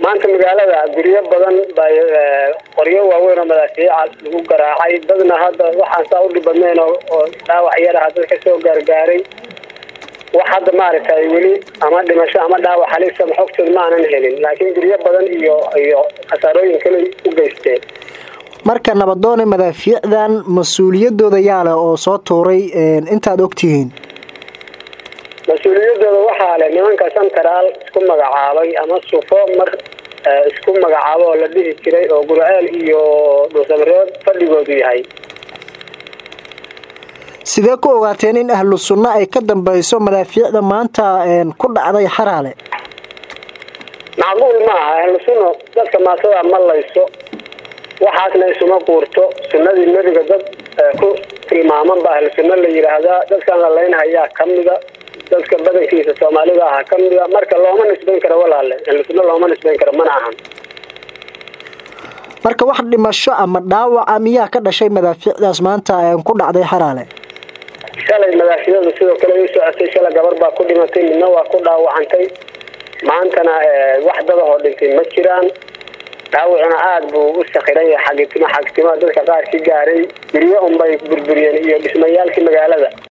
maanta magaalada guryo badan bay qoryo waaweyn oo madaasiic lagu garaacay dadna hadda waxaan saa u dhibadneen oo dhaawac yar ah dadka soo gaargaaray wax hadda maaragtay weli ama dhimasho ama dhaawac halis ah xogtooda ma aanan helin laakiin guryo badan iyo khasaarooyin kale u geysteen marka nabadoon madaafiicdan mas'uuliyadooda yaala oo soo tuuray intaad ogtihiin mas'uuliyadooda waxaa leh nimanka Central isku magacaabay ama sufo mar isku magacaabo la dhihi jiray oo Gurceel iyo Dhuusamareeb fadhigoodu yahay sidee ku ogaateen in ahlu sunna ay ka dambayso madaafiicda maanta ku dhacday Xaraale macquul ma aha ahlu sunna dadka maasada malayso waxaasna isuma quurto sunnadii nabiga dad ku tilmaaman baa ahlu sunna la yiraahdaa dadkan la leenayaa kamida dadka badankiisa Soomaalida ah kamida marka looma nisbayn karo walaale ahlu sunna looma nisbayn karo mana ahan marka wax dhimasho ama dhaawac amiya ka dhashay madaafiicdaas maanta ku dhacday Xaraale shalay madaafiicdu sidoo kale ay socotay shalay gabar baa ku dhimatay midna waa ku dhaawacantay maantana wax dad oo dhintay ma jiraan dhaawacna aad buu u saqiray xagtima dadka qaar ki gaaray guryo bay burburiyeen iyo dhismayaalkii magaalada